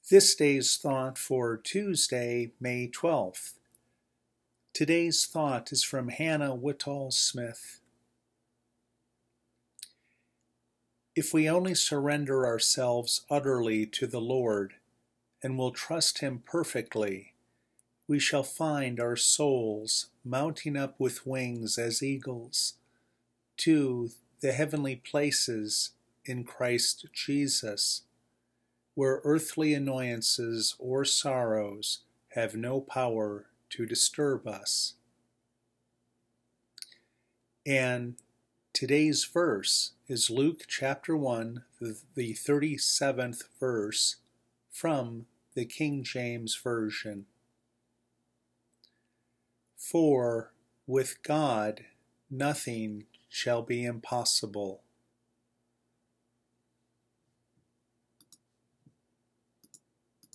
This day's thought for Tuesday, May 12th. Today's thought is from Hannah Whitall Smith. If we only surrender ourselves utterly to the Lord and will trust Him perfectly, we shall find our souls mounting up with wings as eagles to the heavenly places in Christ Jesus, where earthly annoyances or sorrows have no power to disturb us. And today's verse is Luke chapter 1, the 37th verse from the King James Version. For with God nothing shall be impossible.